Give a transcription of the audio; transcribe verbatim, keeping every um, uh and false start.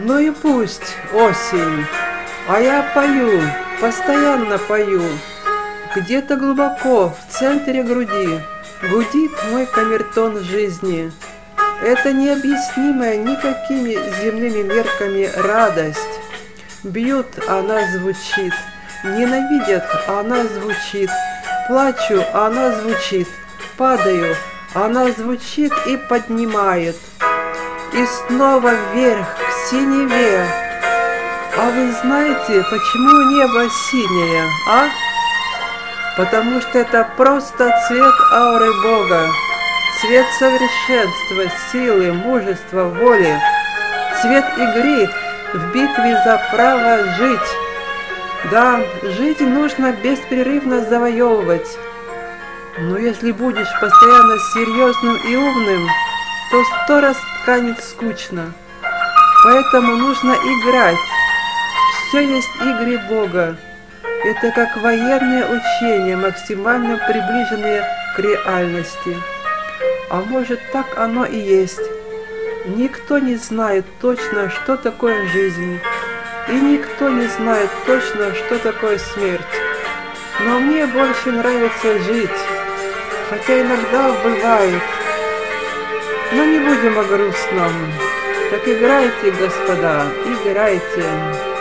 Ну и пусть осень, а я пою, постоянно пою. Где-то глубоко, в центре груди, гудит мой камертон жизни. Это необъяснимая никакими земными мерками радость. Бьют, она звучит, ненавидят, она звучит, плачу, она звучит, падаю, она звучит и поднимает. И снова вверх, к синеве. А вы знаете, почему небо синее, а? Потому что это просто цвет ауры Бога, цвет совершенства, силы, мужества, воли, цвет игры в битве за право жить. Да, жизнь нужно беспрерывно завоевывать. Но если будешь постоянно серьезным и умным, то сто раз станет скучно. Поэтому нужно играть. Все есть игры Бога. Это как военные учения, максимально приближенные к реальности. А может, так оно и есть. Никто не знает точно, что такое жизнь. И никто не знает точно, что такое смерть. Но мне больше нравится жить. Хотя иногда бывает. Но не будем о грустном. Так играйте, господа, играйте.